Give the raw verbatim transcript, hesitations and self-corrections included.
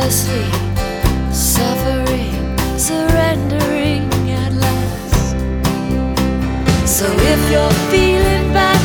asleep, suffering, surrendering at last. So if you're feeling bad,